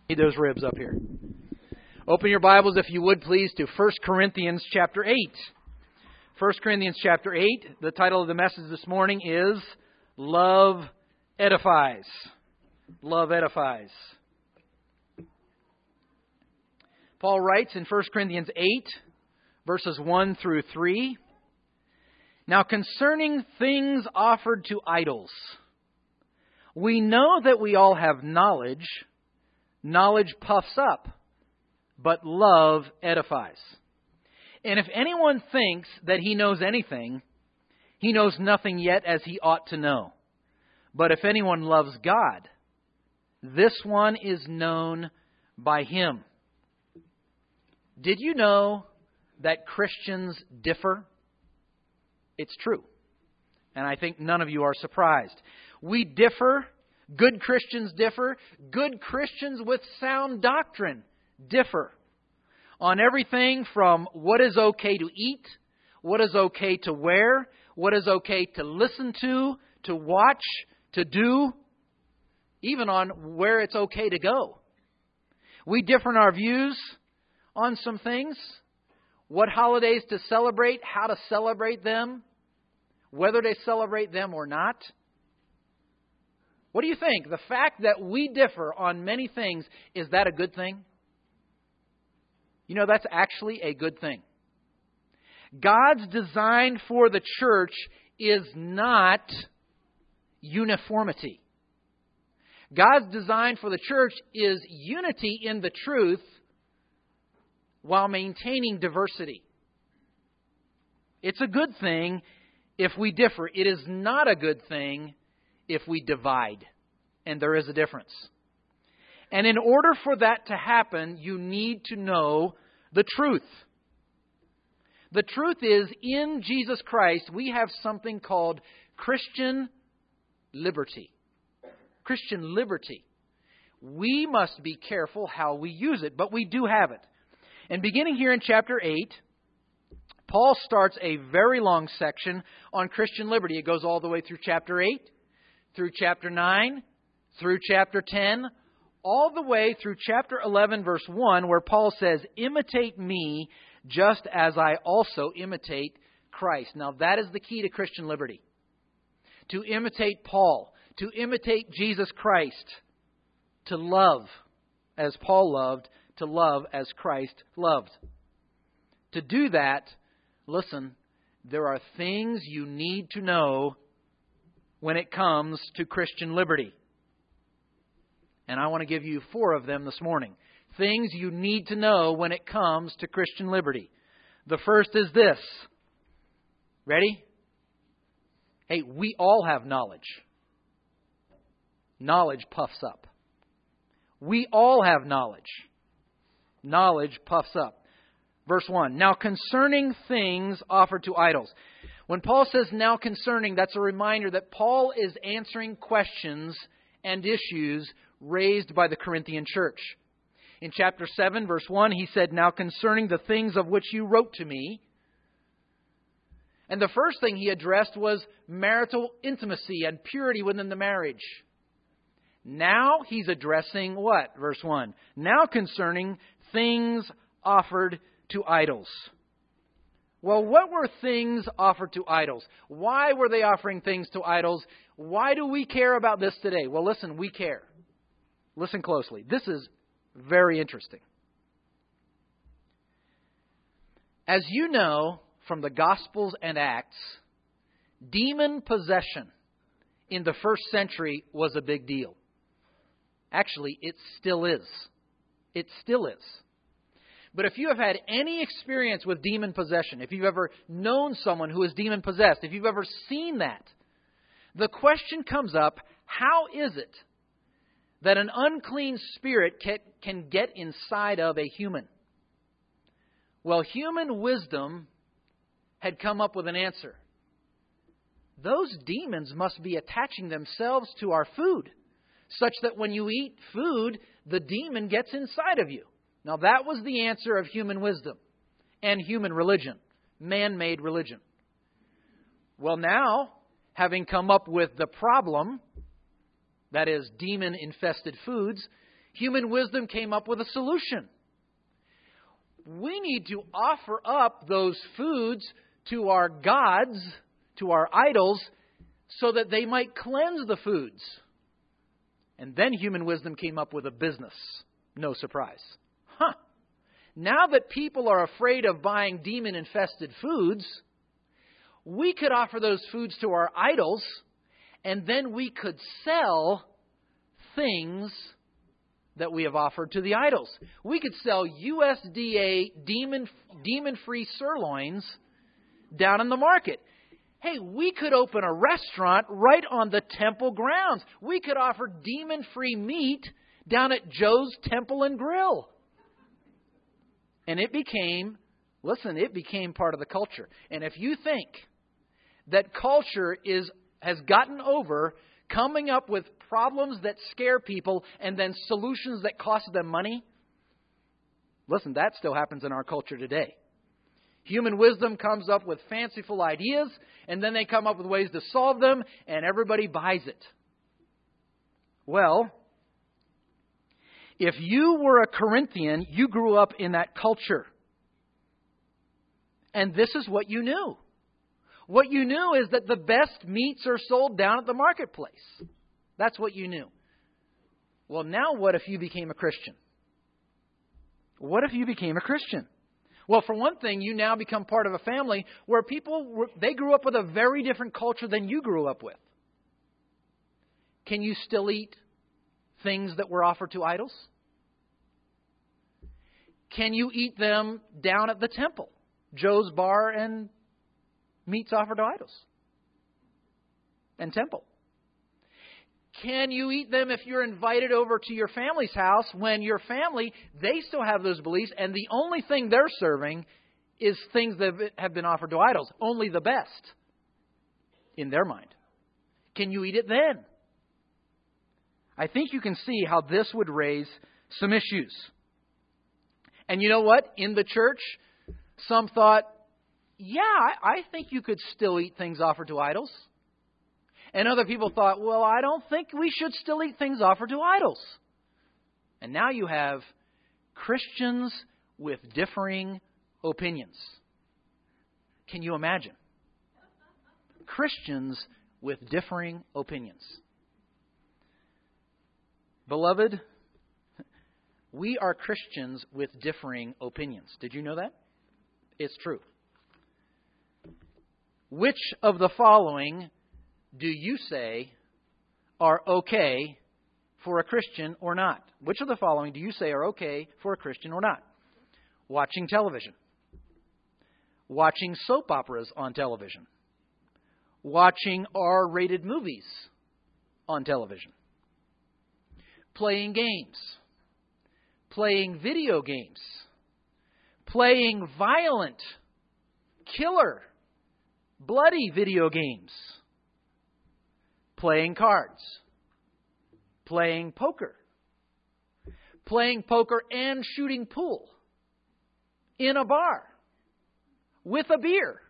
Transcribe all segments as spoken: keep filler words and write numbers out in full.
Need those ribs up here. Open your Bibles, if you would, please, to First Corinthians chapter eight. First Corinthians chapter eight, the title of the message this morning is Love Edifies. Love Edifies. Paul writes in First Corinthians eight, verses one through three, "Now concerning things offered to idols, we know that we all have knowledge. Knowledge puffs up, but love edifies. And if anyone thinks that he knows anything, he knows nothing yet as he ought to know. But if anyone loves God, this one is known by him." Did you know that Christians differ? It's true. And I think none of you are surprised. We differ. Good Christians differ. Good Christians with sound doctrine differ on everything from what is okay to eat, what is okay to wear, what is okay to listen to, to watch, to do, even on where it's okay to go. We differ in our views on some things, what holidays to celebrate, how to celebrate them, whether they celebrate them or not. What do you think? The fact that we differ on many things, is that a good thing? You know, that's actually a good thing. God's design for the church is not uniformity. God's design for the church is unity in the truth while maintaining diversity. It's a good thing if we differ. It is not a good thing if we divide. And there is a difference. And in order for that to happen, you need to know the truth. The truth is, in Jesus Christ, we have something called Christian liberty. Christian liberty. We must be careful how we use it, but we do have it. And beginning here in chapter eight, Paul starts a very long section on Christian liberty. It goes all the way through chapter eight, through chapter nine, through chapter ten, all the way through chapter eleven, verse one, where Paul says, "Imitate me just as I also imitate Christ." Now that is the key to Christian liberty. To imitate Paul, to imitate Jesus Christ, to love as Paul loved, to love as Christ loved. To do that, listen, there are things you need to know when it comes to Christian liberty. And I want to give you four of them this morning. Things you need to know when it comes to Christian liberty. The first is this. Ready? Hey, we all have knowledge. Knowledge puffs up. We all have knowledge. Knowledge puffs up. Verse one, "Now concerning things offered to idols." When Paul says "now concerning," that's a reminder that Paul is answering questions and issues raised by the Corinthian church. In chapter seven, verse one, he said, "Now concerning the things of which you wrote to me." And the first thing he addressed was marital intimacy and purity within the marriage. Now he's addressing what? Verse one, "Now concerning things offered to idols." Well, what were things offered to idols? Why were they offering things to idols? Why do we care about this today? Well, listen, we care. Listen closely. This is very interesting. As you know from the Gospels and Acts, demon possession in the first century was a big deal. Actually, it still is. It still is. But if you have had any experience with demon possession, if you've ever known someone who is demon possessed, if you've ever seen that, the question comes up, how is it that an unclean spirit can, can get inside of a human? Well, human wisdom had come up with an answer. Those demons must be attaching themselves to our food, such that when you eat food, the demon gets inside of you. Now, that was the answer of human wisdom and human religion, man-made religion. Well, now, having come up with the problem, that is, demon-infested foods, human wisdom came up with a solution. We need to offer up those foods to our gods, to our idols, so that they might cleanse the foods. And then human wisdom came up with a business. No surprise. Huh. Now that people are afraid of buying demon-infested foods, we could offer those foods to our idols, and then we could sell things that we have offered to the idols. We could sell U S D A demon, demon-free sirloins down in the market. Hey, we could open a restaurant right on the temple grounds. We could offer demon-free meat down at Joe's Temple and Grill. And it became, listen, it became part of the culture. And if you think that culture is has gotten over coming up with problems that scare people and then solutions that cost them money, listen, that still happens in our culture today. Human wisdom comes up with fanciful ideas, and then they come up with ways to solve them, and everybody buys it. Well, if you were a Corinthian, you grew up in that culture. And this is what you knew. What you knew is that the best meats are sold down at the marketplace. That's what you knew. Well, now what if you became a Christian? What if you became a Christian? Well, for one thing, you now become part of a family where people, they grew up with a very different culture than you grew up with. Can you still eat things that were offered to idols? Can you eat them down at the temple, Joe's Bar and meats offered to idols and temple? Can you eat them if you're invited over to your family's house when your family, they still have those beliefs and the only thing they're serving is things that have been offered to idols, only the best in their mind? Can you eat it then? I think you can see how this would raise some issues. And you know what? In the church, some thought, yeah, I think you could still eat things offered to idols. And other people thought, well, I don't think we should still eat things offered to idols. And now you have Christians with differing opinions. Can you imagine? Christians with differing opinions. Beloved, we are Christians with differing opinions. Did you know that? It's true. Which of the following do you say are okay for a Christian or not? Which of the following do you say are okay for a Christian or not? Watching television. Watching soap operas on television. Watching R-rated movies on television. Playing games. Playing video games. Playing violent, killer, bloody video games. Playing cards. Playing poker. Playing poker and shooting pool. In a bar. With a beer.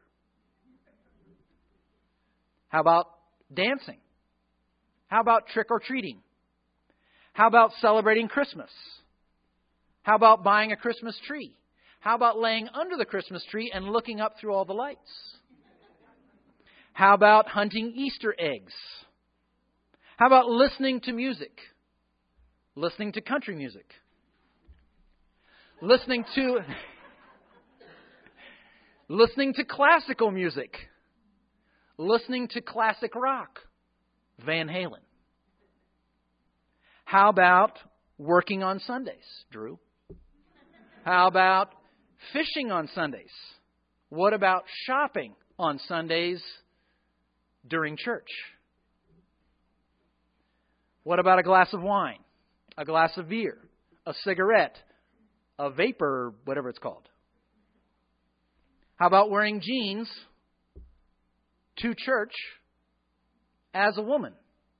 How about dancing? How about trick-or-treating? How about celebrating Christmas? How about buying a Christmas tree? How about laying under the Christmas tree and looking up through all the lights? How about hunting Easter eggs? How about listening to music? Listening to country music? Listening to listening to classical music? Listening to classic rock? Van Halen? How about working on Sundays, Drew? How about fishing on Sundays? What about shopping on Sundays during church? What about a glass of wine, a glass of beer, a cigarette, a vapor, whatever it's called? How about wearing jeans to church as a woman?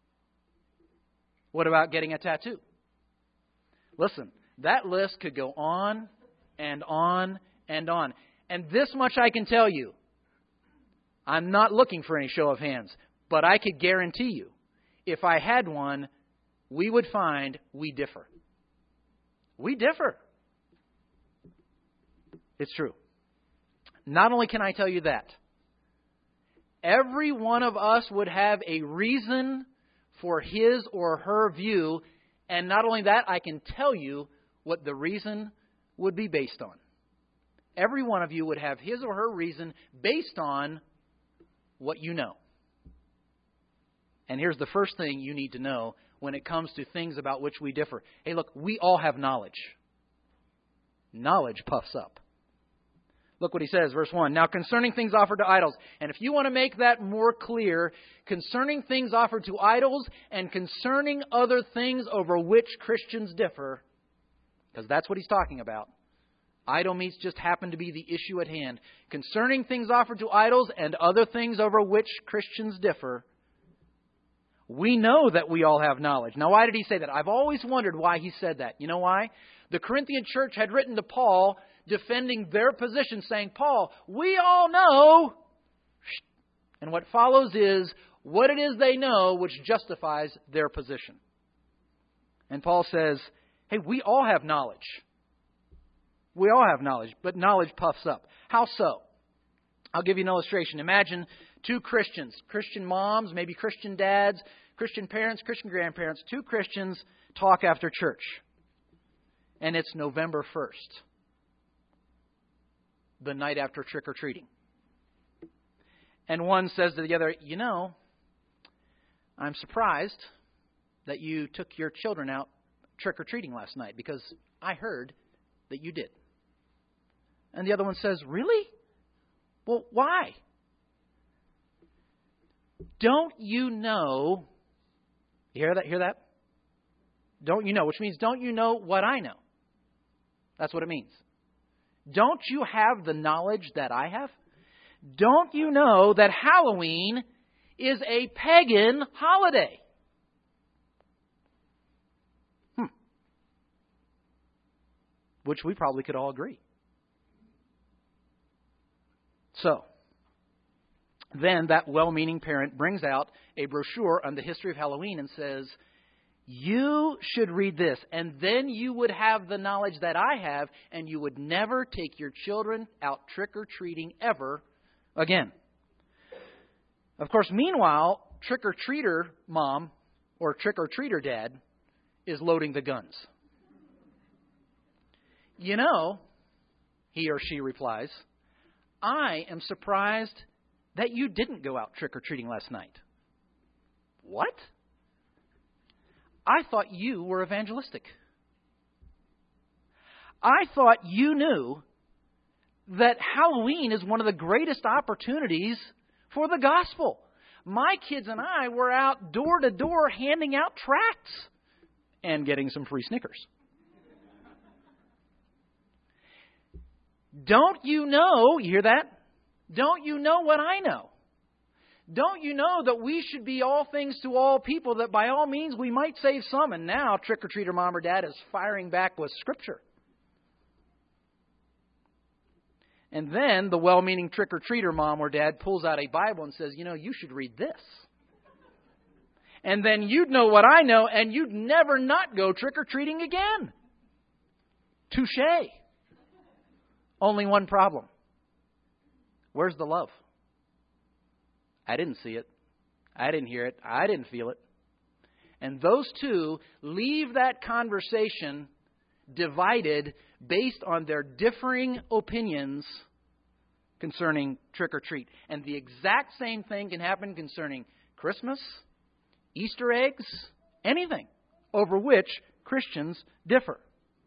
What about getting a tattoo? Listen, that list could go on and on and on. And this much I can tell you. I'm not looking for any show of hands, but I could guarantee you, if I had one, we would find we differ. We differ. It's true. Not only can I tell you that, every one of us would have a reason for his or her view, and not only that, I can tell you what the reason would be based on. Every one of you would have his or her reason based on what you know. And here's the first thing you need to know when it comes to things about which we differ. Hey, look, we all have knowledge. Knowledge puffs up. Look what he says, verse one. Now concerning things offered to idols. And if you want to make that more clear, concerning things offered to idols and concerning other things over which Christians differ, because that's what he's talking about. Idol meats just happen to be the issue at hand. Concerning things offered to idols and other things over which Christians differ, we know that we all have knowledge. Now, why did he say that? I've always wondered why he said that. You know why? The Corinthian church had written to Paul defending their position, saying, Paul, we all know. And what follows is what it is they know which justifies their position. And Paul says, hey, we all have knowledge. We all have knowledge, but knowledge puffs up. How so? I'll give you an illustration. Imagine two Christians, Christian moms, maybe Christian dads, Christian parents, Christian grandparents, two Christians talk after church. And it's November first, the night after trick-or-treating. And one says to the other, you know, I'm surprised that you took your children out trick-or-treating last night because I heard that you did. And the other one says, really? Well, why? Don't you know, you hear that? Hear that? Don't you know, which means don't you know what I know? That's what it means. Don't you have the knowledge that I have? Don't you know that Halloween is a pagan holiday? Hmm. Which we probably could all agree. So, then that well-meaning parent brings out a brochure on the history of Halloween and says, you should read this, and then you would have the knowledge that I have, and you would never take your children out trick-or-treating ever again. Of course, meanwhile, trick-or-treater mom or trick-or-treater dad is loading the guns. You know, he or she replies, I am surprised that you didn't go out trick-or-treating last night. What? I thought you were evangelistic. I thought you knew that Halloween is one of the greatest opportunities for the gospel. My kids and I were out door to door handing out tracts and getting some free Snickers. Don't you know, you hear that? Don't you know what I know? Don't you know that we should be all things to all people, that by all means we might save some? And now trick-or-treater mom or dad is firing back with Scripture. And then the well-meaning trick-or-treater mom or dad pulls out a Bible and says, you know, you should read this. And then you'd know what I know, and you'd never not go trick-or-treating again. Touché. Only one problem. Where's the love? I didn't see it. I didn't hear it. I didn't feel it. And those two leave that conversation divided based on their differing opinions concerning trick or treat. And the exact same thing can happen concerning Christmas, Easter eggs, anything over which Christians differ.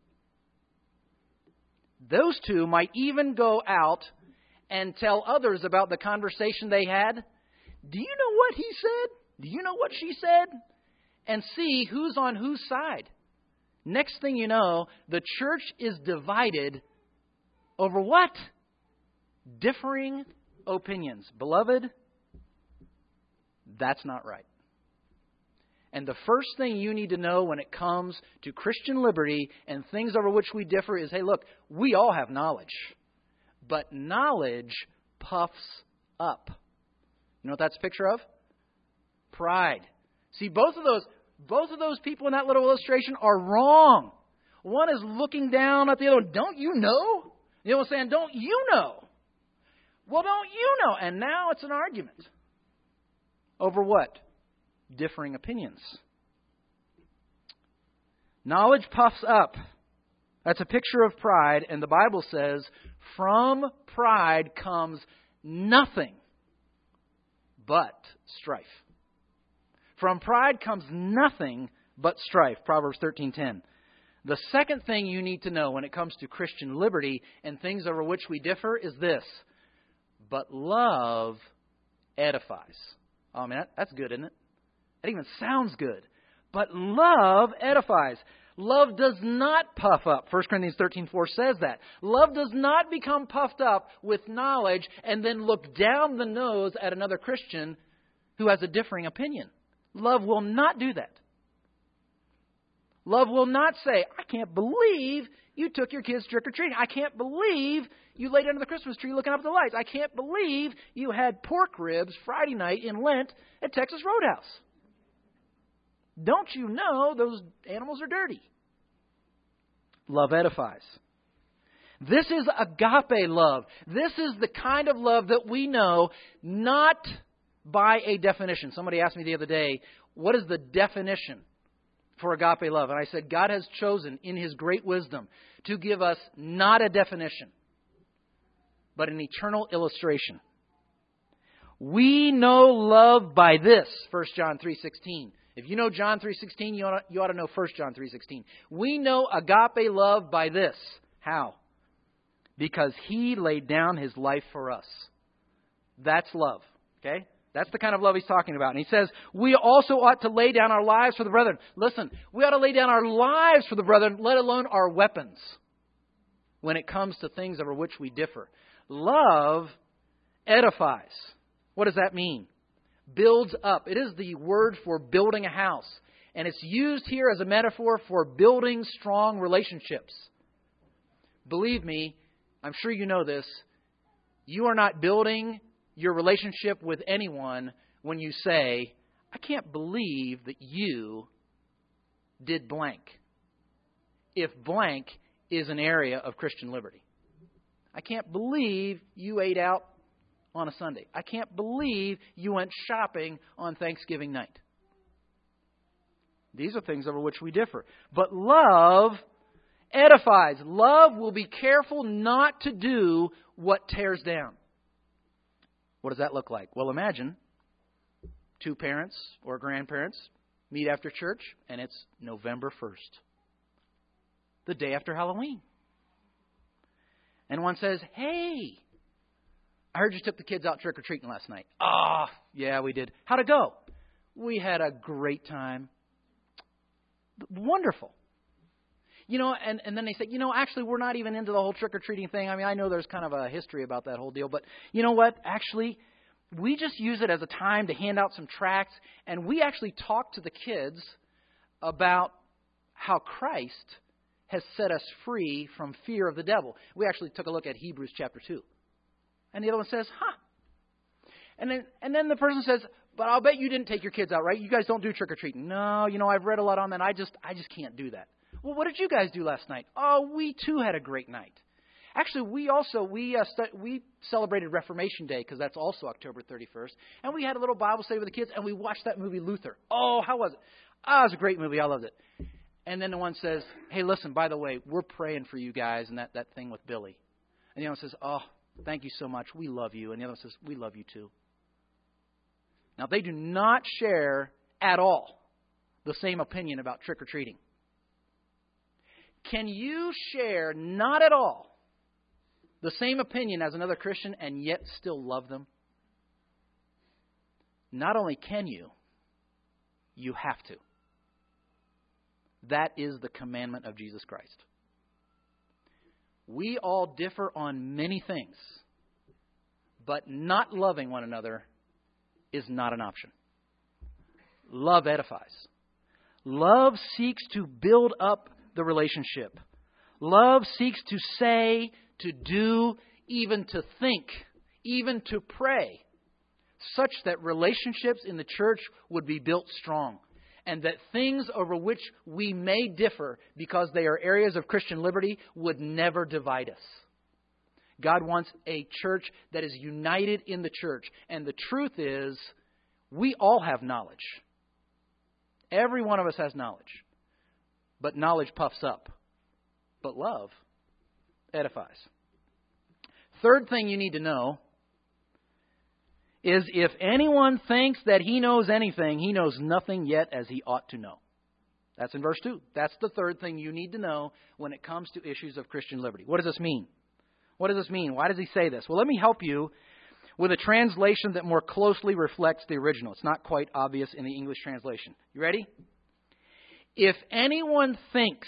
Those two might even go out and tell others about the conversation they had. Do you know what he said? Do you know what she said? And see who's on whose side. Next thing you know, the church is divided over what? Differing opinions. Beloved, that's not right. And the first thing you need to know when it comes to Christian liberty and things over which we differ is, hey, look, we all have knowledge. But knowledge puffs up. You know what that's a picture of? Pride. See, both of those, both of those people in that little illustration are wrong. One is looking down at the other one. Don't you know? The other one's saying, don't you know? Well, don't you know? And now it's an argument. Over what? Differing opinions. Knowledge puffs up. That's a picture of pride, and the Bible says, from pride comes nothing but strife. From pride comes nothing but strife. Proverbs thirteen ten. The second thing you need to know when it comes to Christian liberty and things over which we differ is this. But love edifies. Oh, man, that's good, isn't it? That even sounds good. But love edifies. Love does not puff up. First Corinthians thirteen four says that. Love does not become puffed up with knowledge and then look down the nose at another Christian who has a differing opinion. Love will not do that. Love will not say, I can't believe you took your kids trick-or-treating. I can't believe you laid under the Christmas tree looking up at the lights. I can't believe you had pork ribs Friday night in Lent at Texas Roadhouse. Don't you know those animals are dirty? Love edifies. This is agape love. This is the kind of love that we know not by a definition. Somebody asked me the other day, what is the definition for agape love? And I said, God has chosen in His great wisdom to give us not a definition, but an eternal illustration. We know love by this, First John three sixteen. If you know John three sixteen, you ought to, you ought to know First John three sixteen. We know agape love by this. How? Because He laid down His life for us. That's love. Okay? That's the kind of love He's talking about. And He says, we also ought to lay down our lives for the brethren. Listen, we ought to lay down our lives for the brethren, let alone our weapons, when it comes to things over which we differ. Love edifies. What does that mean? Builds up. It is the word for building a house. And it's used here as a metaphor for building strong relationships. Believe me, I'm sure you know this. You are not building your relationship with anyone when you say, I can't believe that you did blank. If blank is an area of Christian liberty. I can't believe you ate out on a Sunday. I can't believe you went shopping on Thanksgiving night. These are things over which we differ. But love edifies. Love will be careful not to do what tears down. What does that look like? Well, imagine two parents or grandparents meet after church, and it's November first, the day after Halloween. And one says, hey, I heard you took the kids out trick-or-treating last night. Ah, oh, yeah, we did. How'd it go? We had a great time. Wonderful. You know, and, and then they say, you know, actually, we're not even into the whole trick-or-treating thing. I mean, I know there's kind of a history about that whole deal. But you know what? Actually, we just use it as a time to hand out some tracts. And we actually talk to the kids about how Christ has set us free from fear of the devil. We actually took a look at Hebrews chapter two. And the other one says, huh. And then and then the person says, but I'll bet you didn't take your kids out, right? You guys don't do trick-or-treating. No, you know, I've read a lot on that. I just I just can't do that. Well, what did you guys do last night? Oh, we too had a great night. Actually, we also, we uh, stu- we celebrated Reformation Day because that's also October thirty-first. And we had a little Bible study with the kids, and we watched that movie Luther. Oh, how was it? Oh, it was a great movie. I loved it. And then the one says, hey, listen, by the way, we're praying for you guys and that, that thing with Billy. And the other one says, oh, thank you so much. We love you. And the other one says, we love you too. Now, they do not share at all the same opinion about trick-or-treating. Can you share not at all the same opinion as another Christian and yet still love them? Not only can you, you have to. That is the commandment of Jesus Christ. We all differ on many things, but not loving one another is not an option. Love edifies. Love seeks to build up the relationship. Love seeks to say, to do, even to think, even to pray, such that relationships in the church would be built strong. and that things over which we may differ because they are areas of Christian liberty would never divide us. God wants a church that is united in the church. And the truth is, we all have knowledge. Every one of us has knowledge. But knowledge puffs up. But love edifies. Third thing you need to know is if anyone thinks that he knows anything, he knows nothing yet as he ought to know. That's in verse two. That's the third thing you need to know when it comes to issues of Christian liberty. What does this mean? What does this mean? Why does he say this? Well, let me help you with a translation that more closely reflects the original. It's not quite obvious in the English translation. You ready? If anyone thinks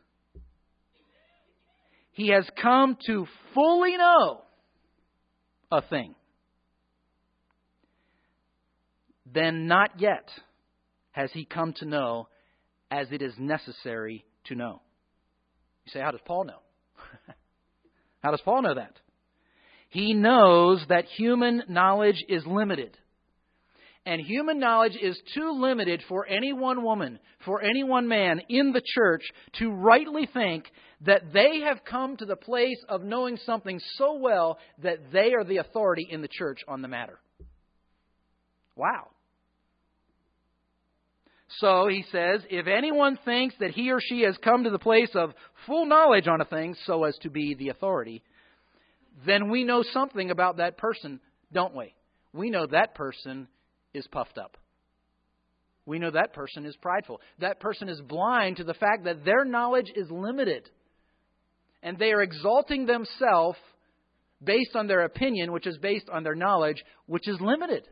he has come to fully know a thing, then not yet has he come to know as it is necessary to know. You say, how does Paul know? How does Paul know that? He knows that human knowledge is limited. And human knowledge is too limited for any one woman, for any one man in the church to rightly think that they have come to the place of knowing something so well that they are the authority in the church on the matter. Wow. So he says, if anyone thinks that he or she has come to the place of full knowledge on a thing so as to be the authority, then we know something about that person, don't we? We know that person is puffed up. We know that person is prideful. That person is blind to the fact that their knowledge is limited. And they are exalting themselves based on their opinion, which is based on their knowledge, which is limited.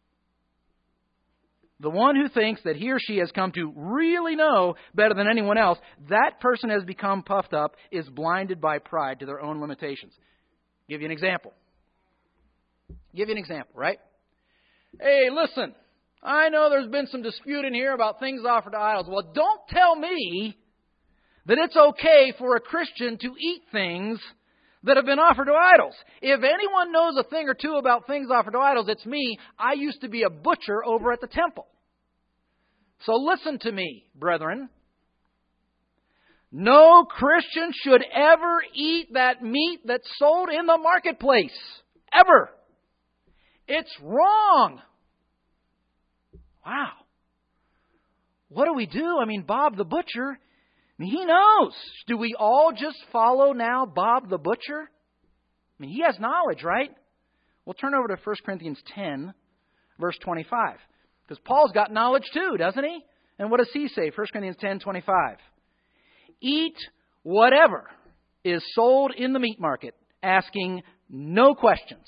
The one who thinks that he or she has come to really know better than anyone else, that person has become puffed up, is blinded by pride to their own limitations. Give you an example. Give you an example, right? Hey, listen, I know there's been some dispute in here about things offered to idols. Well, don't tell me that it's okay for a Christian to eat things that have been offered to idols. If anyone knows a thing or two about things offered to idols, it's me. I used to be a butcher over at the temple. So listen to me, brethren. No Christian should ever eat that meat that's sold in the marketplace. Ever. It's wrong. Wow. What do we do? I mean, Bob the butcher, I mean, he knows. Do we all just follow now Bob the butcher? I mean, he has knowledge, right? We'll turn over to First Corinthians ten, verse twenty-five. Because Paul's got knowledge too, doesn't he? And what does he say? First Corinthians ten, twenty-five. Eat whatever is sold in the meat market, asking no questions.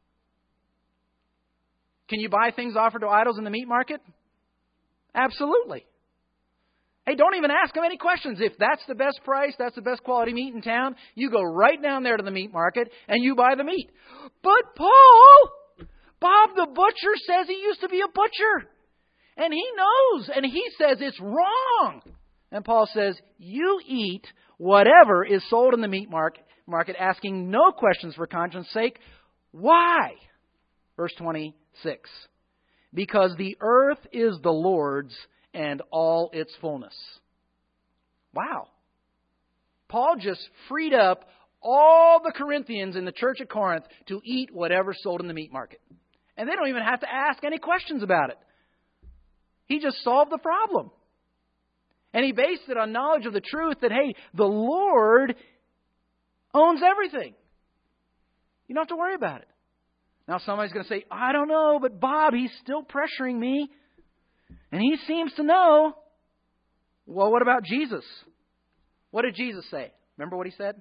Can you buy things offered to idols in the meat market? Absolutely. Hey, don't even ask them any questions. If that's the best price, that's the best quality meat in town, you go right down there to the meat market and you buy the meat. But Paul, Bob the butcher says he used to be a butcher. And he knows, and he says it's wrong. And Paul says, you eat whatever is sold in the meat market, market asking no questions for conscience sake. Why? Verse twenty-six. Because the earth is the Lord's and all its fullness. Wow. Paul just freed up all the Corinthians in the church at Corinth to eat whatever sold in the meat market. And they don't even have to ask any questions about it. He just solved the problem. And he based it on knowledge of the truth that, hey, the Lord owns everything. You don't have to worry about it. Now somebody's going to say, I don't know, but Bob, he's still pressuring me. And he seems to know. Well, what about Jesus? What did Jesus say? Remember what he said?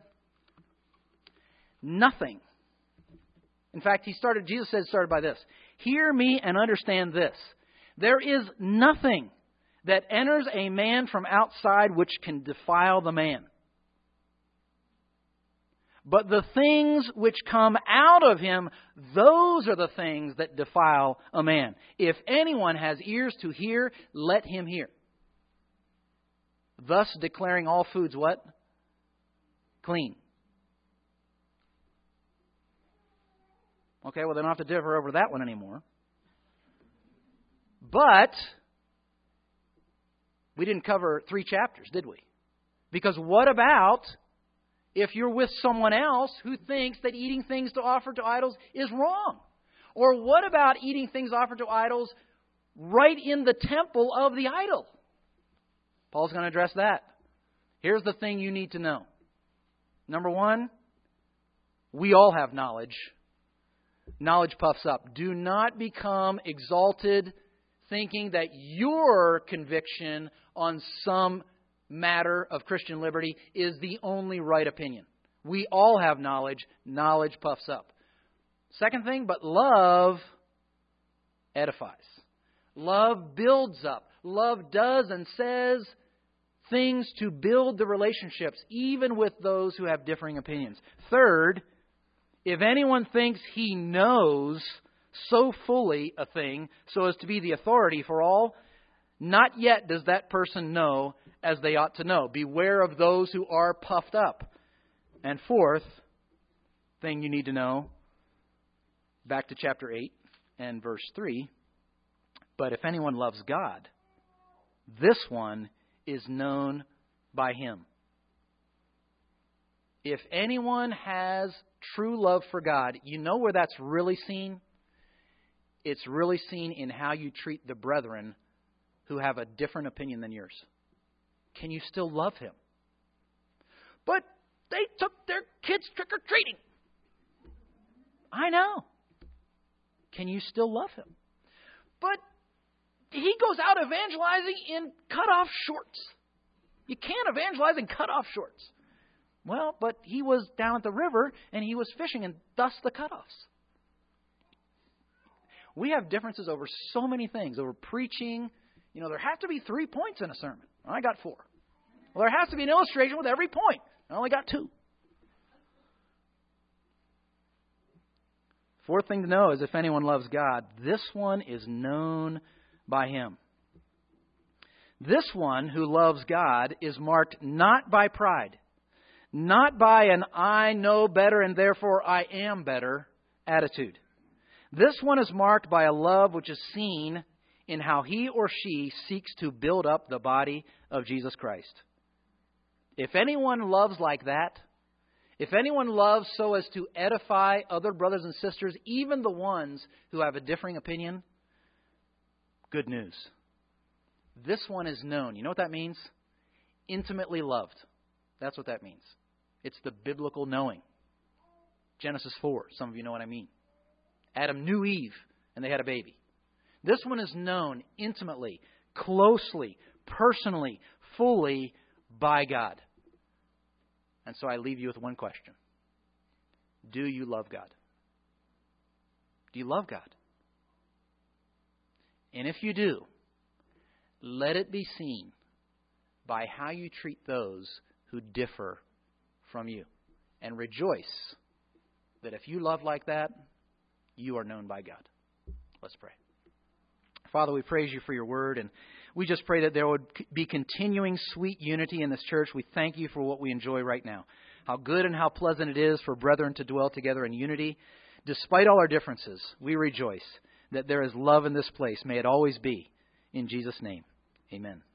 Nothing. In fact, he started, Jesus said, started by this. Hear me and understand this. There is nothing that enters a man from outside which can defile the man. But the things which come out of him, those are the things that defile a man. If anyone has ears to hear, let him hear. Thus declaring all foods what? Clean. Okay, well, they don't have to differ over that one anymore. But We didn't cover three chapters, did we? Because what about if you're with someone else who thinks that eating things to offer to idols is wrong? Or what about eating things offered to idols right in the temple of the idol? Paul's going to address that. Here's the thing you need to know. Number one, we all have knowledge. Knowledge puffs up. Do not become exalted thinking that your conviction on some matter of Christian liberty is the only right opinion. We all have knowledge. Knowledge puffs up. Second thing, but love edifies. Love builds up. Love does and says things to build the relationships, even with those who have differing opinions. Third, if anyone thinks he knows so fully a thing so as to be the authority for all, not yet does that person know as they ought to know. Beware of those who are puffed up. And fourth thing you need to know, back to chapter eight and verse three, but if anyone loves God, this one is known by him. If anyone has true love for God, you know where that's really seen? It's really seen in how you treat the brethren who have a different opinion than yours. Can you still love him? But they took their kids trick-or-treating. I know. Can you still love him? But he goes out evangelizing in cut-off shorts. You can't evangelize in cut-off shorts. Well, but he was down at the river and he was fishing, and thus the cutoffs. We have differences over so many things, over preaching. You know, there have to be three points in a sermon. I got four. Well, there has to be an illustration with every point. I only got two. Fourth thing to know is if anyone loves God, this one is known by him. This one who loves God is marked not by pride, not by an I know better and therefore I am better attitude. This one is marked by a love which is seen in how he or she seeks to build up the body of Jesus Christ. If anyone loves like that, if anyone loves so as to edify other brothers and sisters, even the ones who have a differing opinion, good news. This one is known. You know what that means? Intimately loved. That's what that means. It's the biblical knowing. Genesis four. Some of you know what I mean. Adam knew Eve, and they had a baby. This one is known intimately, closely, personally, fully by God. And so I leave you with one question. Do you love God? Do you love God? And if you do, let it be seen by how you treat those who differ from you. And rejoice that if you love like that, you are known by God. Let's pray. Father, we praise you for your word, and we just pray that there would be continuing sweet unity in this church. We thank you for what we enjoy right now. How good and how pleasant it is for brethren to dwell together in unity. Despite all our differences, we rejoice that there is love in this place. May it always be. In Jesus' name, amen.